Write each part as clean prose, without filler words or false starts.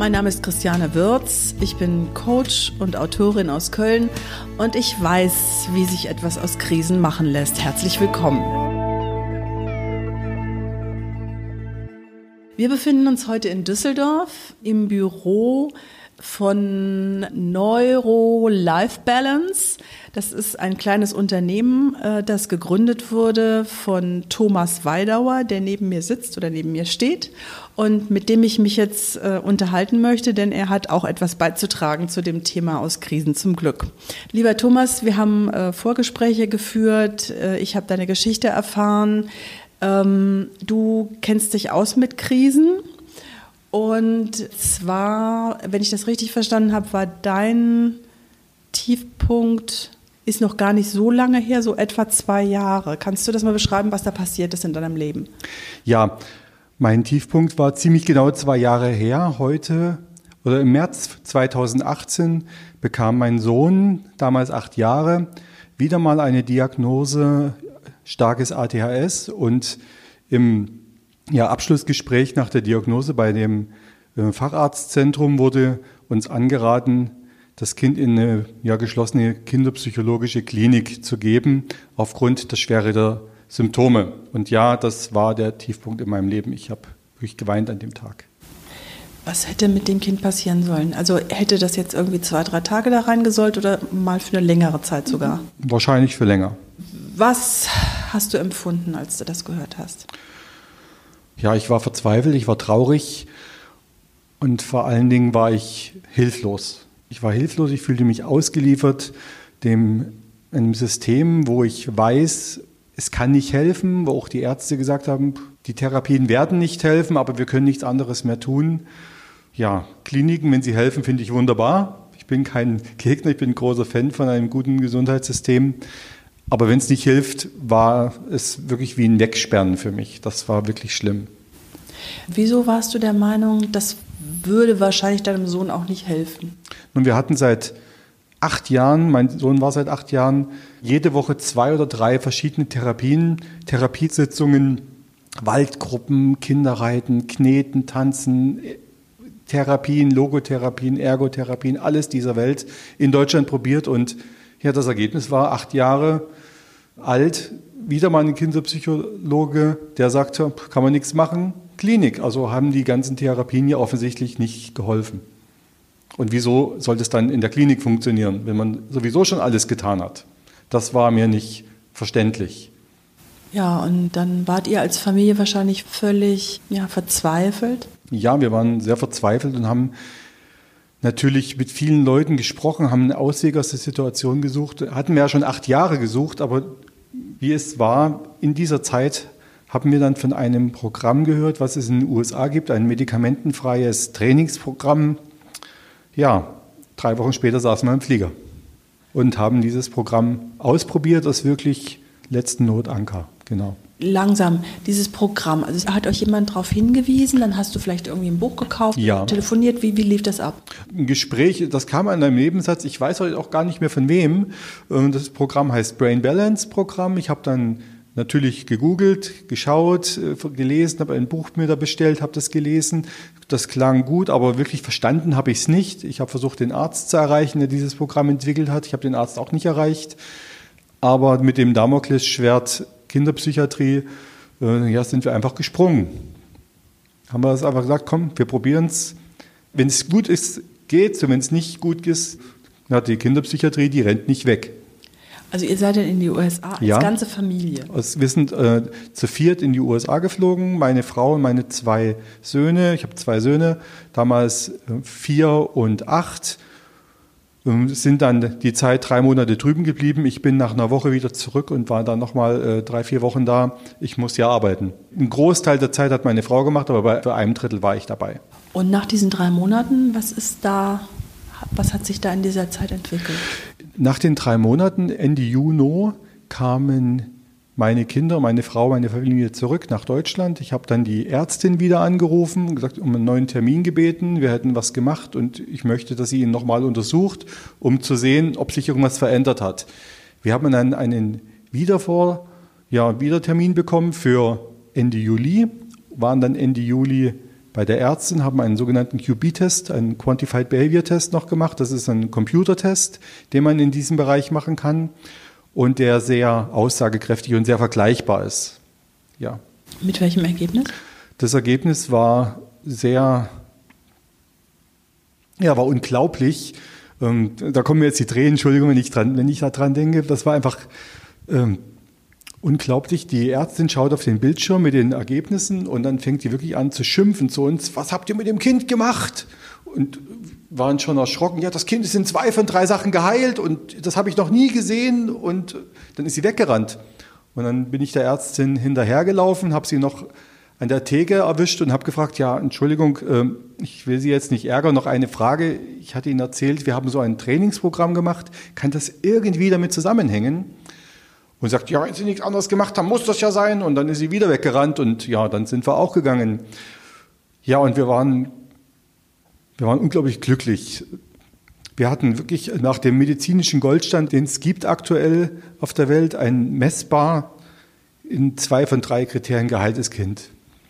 Mein Name ist Christiane Würz, ich bin Coach und Autorin aus Köln und ich weiß, wie sich etwas aus Krisen machen lässt. Herzlich willkommen. Wir befinden uns heute in Düsseldorf im Büro von Neuro Life Balance. Das ist ein kleines Unternehmen, das gegründet wurde von Thomas Weidauer, der neben mir sitzt oder neben mir steht und mit dem ich mich jetzt unterhalten möchte, denn er hat auch etwas beizutragen zu dem Thema aus Krisen zum Glück. Lieber Thomas, wir haben Vorgespräche geführt, ich habe deine Geschichte erfahren. Du kennst dich aus mit Krisen. Und zwar, wenn ich das richtig verstanden habe, war dein Tiefpunkt, ist noch gar nicht so lange her, so etwa 2 Jahre. Kannst du das mal beschreiben, was da passiert ist in deinem Leben? Ja, mein Tiefpunkt war ziemlich genau 2 Jahre her. Heute oder im März 2018 bekam mein Sohn, damals 8 Jahre, wieder mal eine Diagnose, starkes ADHS, und im Abschlussgespräch nach der Diagnose bei dem Facharztzentrum wurde uns angeraten, das Kind in eine geschlossene kinderpsychologische Klinik zu geben, aufgrund der Schwere der Symptome. Und ja, das war der Tiefpunkt in meinem Leben. Ich habe wirklich geweint an dem Tag. Was hätte mit dem Kind passieren sollen? Also hätte das jetzt irgendwie 2-3 Tage da reingesollt oder mal für eine längere Zeit sogar? Wahrscheinlich für länger. Was hast du empfunden, als du das gehört hast? Ja, ich war verzweifelt, ich war traurig und vor allen Dingen war ich hilflos. Ich war hilflos, ich fühlte mich ausgeliefert einem System, wo ich weiß, es kann nicht helfen, wo auch die Ärzte gesagt haben, die Therapien werden nicht helfen, aber wir können nichts anderes mehr tun. Ja, Kliniken, wenn sie helfen, finde ich wunderbar. Ich bin kein Gegner, ich bin ein großer Fan von einem guten Gesundheitssystem. Aber wenn es nicht hilft, war es wirklich wie ein Wegsperren für mich. Das war wirklich schlimm. Wieso warst du der Meinung, das würde wahrscheinlich deinem Sohn auch nicht helfen? Nun, wir hatten seit 8 Jahren, mein Sohn war seit 8 Jahren, jede Woche 2 oder 3 verschiedene Therapiesitzungen, Waldgruppen, Kinderreiten, Kneten, Tanzen, Therapien, Logotherapien, Ergotherapien, alles dieser Welt in Deutschland probiert. Und ja, das Ergebnis war 8 Jahre alt, wieder mal ein Kinderpsychologe, der sagte, kann man nichts machen, Klinik. Also haben die ganzen Therapien ja offensichtlich nicht geholfen. Und wieso sollte es dann in der Klinik funktionieren, wenn man sowieso schon alles getan hat? Das war mir nicht verständlich. Ja, und dann wart ihr als Familie wahrscheinlich völlig verzweifelt? Ja, wir waren sehr verzweifelt und haben natürlich mit vielen Leuten gesprochen, haben einen Ausweg aus der Situation gesucht. Hatten wir ja schon 8 Jahre gesucht, aber wie es war, in dieser Zeit haben wir dann von einem Programm gehört, was es in den USA gibt, ein medikamentenfreies Trainingsprogramm. Ja, 3 Wochen später saßen wir im Flieger und haben dieses Programm ausprobiert, das wirklich letzten Notanker, genau. Langsam, dieses Programm, also hat euch jemand darauf hingewiesen, dann hast du vielleicht irgendwie ein Buch gekauft, telefoniert, wie lief das ab? Ein Gespräch, das kam an einem Nebensatz, ich weiß heute auch gar nicht mehr von wem. Das Programm heißt Brain Balance Programm. Ich habe dann natürlich gegoogelt, geschaut, gelesen, habe ein Buch mir da bestellt, habe das gelesen. Das klang gut, aber wirklich verstanden habe ich es nicht. Ich habe versucht, den Arzt zu erreichen, der dieses Programm entwickelt hat. Ich habe den Arzt auch nicht erreicht. Aber mit dem Damoklesschwert Kinderpsychiatrie, sind wir einfach gesprungen. Haben wir das einfach gesagt, komm, wir probieren es. Wenn es gut ist, geht's. Und wenn es nicht gut ist, die Kinderpsychiatrie, die rennt nicht weg. Also ihr seid dann in die USA als ganze Familie? Wir sind zu 4 in die USA geflogen, meine Frau und meine 2 Söhne. Ich habe 2 Söhne, damals 4 und 8. Sind dann die Zeit 3 Monate drüben geblieben. Ich bin nach einer Woche wieder zurück und war dann nochmal 3-4 Wochen da. Ich muss ja arbeiten. Einen Großteil der Zeit hat meine Frau gemacht, aber bei einem Drittel war ich dabei. Und nach diesen 3 Monaten, was hat sich da in dieser Zeit entwickelt? Nach den 3 Monaten, Ende Juni, kamen meine Kinder, meine Frau, meine Familie zurück nach Deutschland. Ich habe dann die Ärztin wieder angerufen und gesagt, um einen neuen Termin gebeten. Wir hätten was gemacht und ich möchte, dass sie ihn nochmal untersucht, um zu sehen, ob sich irgendwas verändert hat. Wir haben dann einen Wiedertermin bekommen für Ende Juli, waren dann Ende Juli bei der Ärztin, haben einen sogenannten QB-Test, einen Quantified Behavior Test noch gemacht. Das ist ein Computertest, den man in diesem Bereich machen kann und der sehr aussagekräftig und sehr vergleichbar ist. Ja. Mit welchem Ergebnis? Das Ergebnis war war unglaublich. Da kommen mir jetzt die Tränen, Entschuldigung, wenn ich daran denke. Das war einfach unglaublich. Die Ärztin schaut auf den Bildschirm mit den Ergebnissen und dann fängt die wirklich an zu schimpfen zu uns. Was habt ihr mit dem Kind gemacht? Und waren schon erschrocken. Ja, das Kind ist in 2 von 3 Sachen geheilt und das habe ich noch nie gesehen. Und dann ist sie weggerannt. Und dann bin ich der Ärztin hinterhergelaufen, habe sie noch an der Theke erwischt und habe gefragt, ja, Entschuldigung, ich will Sie jetzt nicht ärgern, noch eine Frage. Ich hatte Ihnen erzählt, wir haben so ein Trainingsprogramm gemacht. Kann das irgendwie damit zusammenhängen? Und sagt, ja, wenn Sie nichts anderes gemacht haben, muss das ja sein. Und dann ist sie wieder weggerannt und ja, dann sind wir auch gegangen. Ja, und wir waren unglaublich glücklich. Wir hatten wirklich nach dem medizinischen Goldstand, den es gibt aktuell auf der Welt, ein messbar in 2 von 3 Kriterien geheiltes Kind.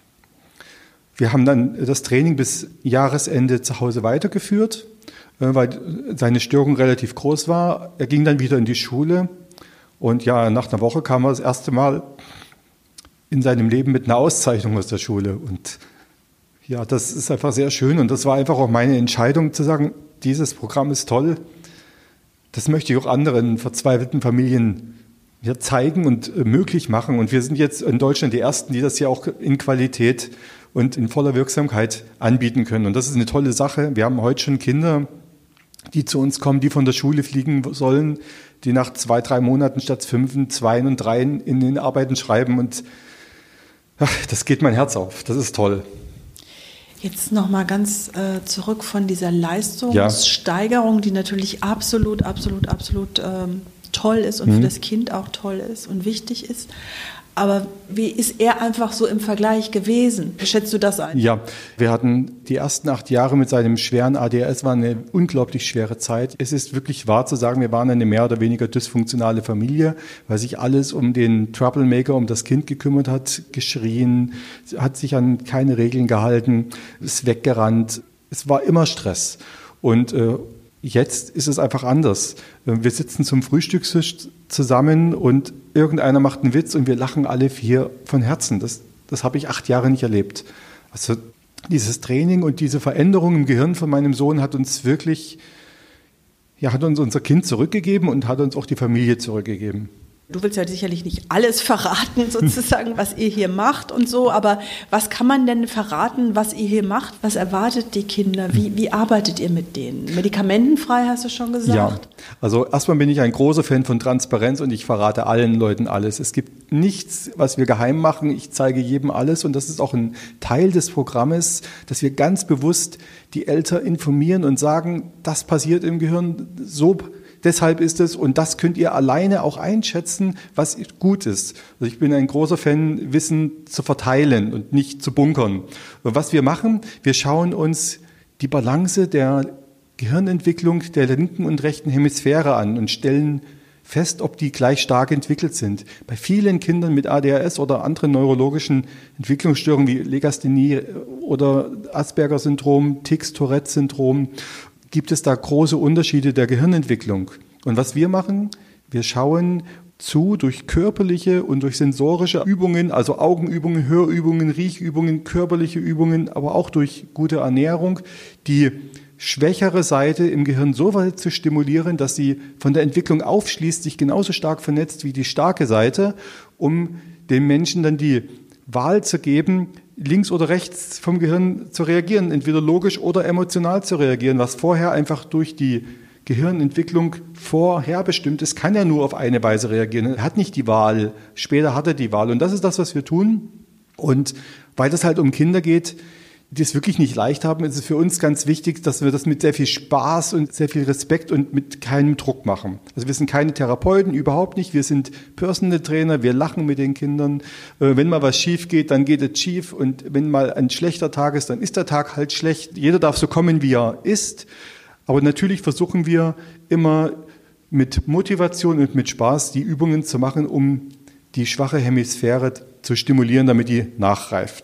Wir haben dann das Training bis Jahresende zu Hause weitergeführt, weil seine Störung relativ groß war. Er ging dann wieder in die Schule und ja, nach einer Woche kam er das erste Mal in seinem Leben mit einer Auszeichnung aus der Schule. Und ja, das ist einfach sehr schön und das war einfach auch meine Entscheidung zu sagen, dieses Programm ist toll. Das möchte ich auch anderen verzweifelten Familien zeigen und möglich machen. Und wir sind jetzt in Deutschland die Ersten, die das ja auch in Qualität und in voller Wirksamkeit anbieten können. Und das ist eine tolle Sache. Wir haben heute schon Kinder, die zu uns kommen, die von der Schule fliegen sollen, die nach 2, 3 Monaten statt 5, 2 und 3 in den Arbeiten schreiben. Und das geht mein Herz auf. Das ist toll. Jetzt nochmal ganz zurück von dieser Leistungssteigerung, die natürlich absolut toll ist und für das Kind auch toll ist und wichtig ist. Aber wie ist er einfach so im Vergleich gewesen? Wie schätzt du das ein? Ja, wir hatten die ersten 8 Jahre mit seinem schweren ADHS, war eine unglaublich schwere Zeit. Es ist wirklich wahr zu sagen, wir waren eine mehr oder weniger dysfunktionale Familie, weil sich alles um den Troublemaker, um das Kind gekümmert hat, geschrien, hat sich an keine Regeln gehalten, ist weggerannt. Es war immer Stress. Und jetzt ist es einfach anders. Wir sitzen zum Frühstückstisch zusammen und irgendeiner macht einen Witz und wir lachen alle 4 von Herzen. Das habe ich 8 Jahre nicht erlebt. Also dieses Training und diese Veränderung im Gehirn von meinem Sohn hat uns wirklich, hat uns unser Kind zurückgegeben und hat uns auch die Familie zurückgegeben. Du willst ja sicherlich nicht alles verraten, sozusagen, was ihr hier macht und so, aber was kann man denn verraten, was ihr hier macht? Was erwartet die Kinder? Wie arbeitet ihr mit denen? Medikamentenfrei, hast du schon gesagt? Ja, also erstmal bin ich ein großer Fan von Transparenz und ich verrate allen Leuten alles. Es gibt nichts, was wir geheim machen. Ich zeige jedem alles und das ist auch ein Teil des Programmes, dass wir ganz bewusst die Eltern informieren und sagen, das passiert im Gehirn so. Deshalb ist es, und das könnt ihr alleine auch einschätzen, was gut ist. Also ich bin ein großer Fan, Wissen zu verteilen und nicht zu bunkern. Und was wir machen, wir schauen uns die Balance der Gehirnentwicklung der linken und rechten Hemisphäre an und stellen fest, ob die gleich stark entwickelt sind. Bei vielen Kindern mit ADHS oder anderen neurologischen Entwicklungsstörungen wie Legasthenie oder Asperger-Syndrom, Tics-Tourette-Syndrom, gibt es da große Unterschiede der Gehirnentwicklung. Und was wir machen, wir schauen zu durch körperliche und durch sensorische Übungen, also Augenübungen, Hörübungen, Riechübungen, körperliche Übungen, aber auch durch gute Ernährung, die schwächere Seite im Gehirn so weit zu stimulieren, dass sie von der Entwicklung aufschließt, sich genauso stark vernetzt wie die starke Seite, um den Menschen dann die Wahl zu geben, links oder rechts vom Gehirn zu reagieren, entweder logisch oder emotional zu reagieren, was vorher einfach durch die Gehirnentwicklung vorherbestimmt ist, kann er nur auf eine Weise reagieren. Er hat nicht die Wahl, später hat er die Wahl. Und das ist das, was wir tun. Und weil es halt um Kinder geht, die es wirklich nicht leicht haben, ist es für uns ganz wichtig, dass wir das mit sehr viel Spaß und sehr viel Respekt und mit keinem Druck machen. Also wir sind keine Therapeuten, überhaupt nicht. Wir sind Personal Trainer, wir lachen mit den Kindern. Wenn mal was schief geht, dann geht es schief. Und wenn mal ein schlechter Tag ist, dann ist der Tag halt schlecht. Jeder darf so kommen, wie er ist. Aber natürlich versuchen wir immer mit Motivation und mit Spaß die Übungen zu machen, um die schwache Hemisphäre zu stimulieren, damit die nachreift.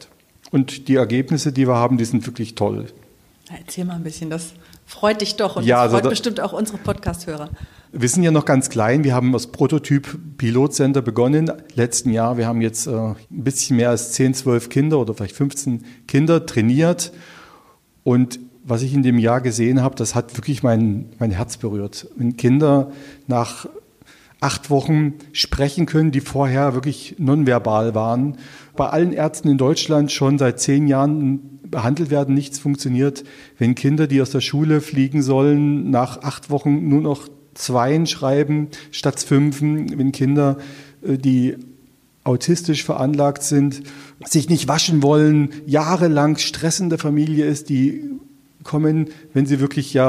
Und die Ergebnisse, die wir haben, die sind wirklich toll. Erzähl mal ein bisschen, das freut dich doch und ja, das freut bestimmt auch unsere Podcast-Hörer. Wir sind ja noch ganz klein. Wir haben als Prototyp Pilotcenter begonnen letzten Jahr. Wir haben jetzt ein bisschen mehr als 10, 12 Kinder oder vielleicht 15 Kinder trainiert. Und was ich in dem Jahr gesehen habe, das hat wirklich mein Herz berührt. Wenn Kinder nach 8 Wochen sprechen können, die vorher wirklich nonverbal waren, bei allen Ärzten in Deutschland schon seit 10 Jahren behandelt werden, nichts funktioniert. Wenn Kinder, die aus der Schule fliegen sollen, nach 8 Wochen nur noch 2 schreiben statt 5, wenn Kinder, die autistisch veranlagt sind, sich nicht waschen wollen, jahrelang Stress in der Familie ist, die kommen, wenn sie wirklich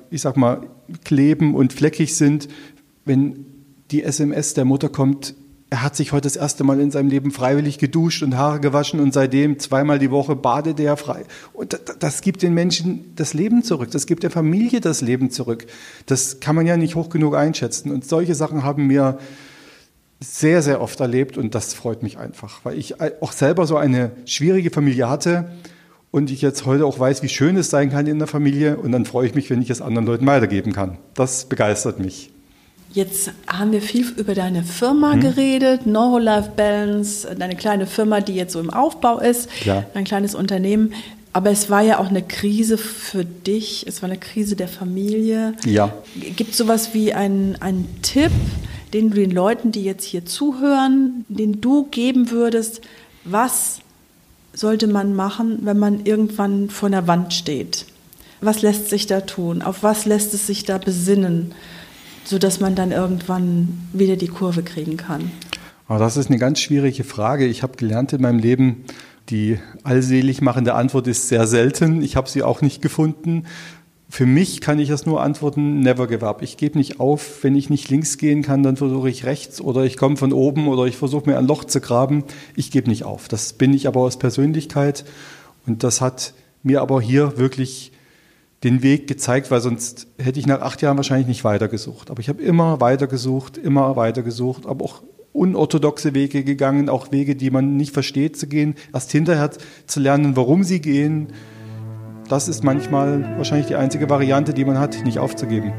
kleben und fleckig sind, wenn die SMS der Mutter kommt, er hat sich heute das erste Mal in seinem Leben freiwillig geduscht und Haare gewaschen und seitdem 2-mal die Woche badet er frei. Und das gibt den Menschen das Leben zurück, das gibt der Familie das Leben zurück. Das kann man ja nicht hoch genug einschätzen. Und solche Sachen haben wir sehr, sehr oft erlebt und das freut mich einfach, weil ich auch selber so eine schwierige Familie hatte und ich jetzt heute auch weiß, wie schön es sein kann in der Familie und dann freue ich mich, wenn ich es anderen Leuten weitergeben kann. Das begeistert mich. Jetzt haben wir viel über deine Firma geredet, Neuro-Life Balance, deine kleine Firma, die jetzt so im Aufbau ist, ein kleines Unternehmen. Aber es war ja auch eine Krise für dich, es war eine Krise der Familie. Ja. Gibt es sowas wie einen Tipp, den du den Leuten, die jetzt hier zuhören, den du geben würdest, was sollte man machen, wenn man irgendwann vor einer Wand steht? Was lässt sich da tun? Auf was lässt es sich da besinnen, sodass man dann irgendwann wieder die Kurve kriegen kann? Aber das ist eine ganz schwierige Frage. Ich habe gelernt in meinem Leben, die allselig machende Antwort ist sehr selten. Ich habe sie auch nicht gefunden. Für mich kann ich das nur antworten, never give up. Ich gebe nicht auf. Wenn ich nicht links gehen kann, dann versuche ich rechts oder ich komme von oben oder ich versuche mir ein Loch zu graben. Ich gebe nicht auf. Das bin ich aber aus Persönlichkeit und das hat mir aber hier wirklich den Weg gezeigt, weil sonst hätte ich nach 8 Jahren wahrscheinlich nicht weitergesucht. Aber ich habe immer weitergesucht, aber auch unorthodoxe Wege gegangen, auch Wege, die man nicht versteht, zu gehen, erst hinterher zu lernen, warum sie gehen. Das ist manchmal wahrscheinlich die einzige Variante, die man hat, nicht aufzugeben.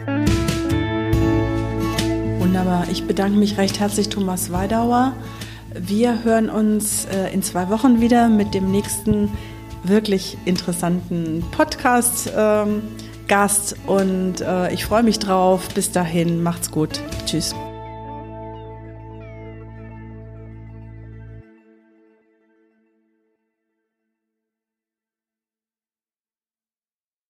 Wunderbar. Ich bedanke mich recht herzlich, Thomas Weidauer. Wir hören uns in 2 Wochen wieder mit dem nächsten wirklich interessanten Podcast-Gast und ich freue mich drauf. Bis dahin, macht's gut. Tschüss.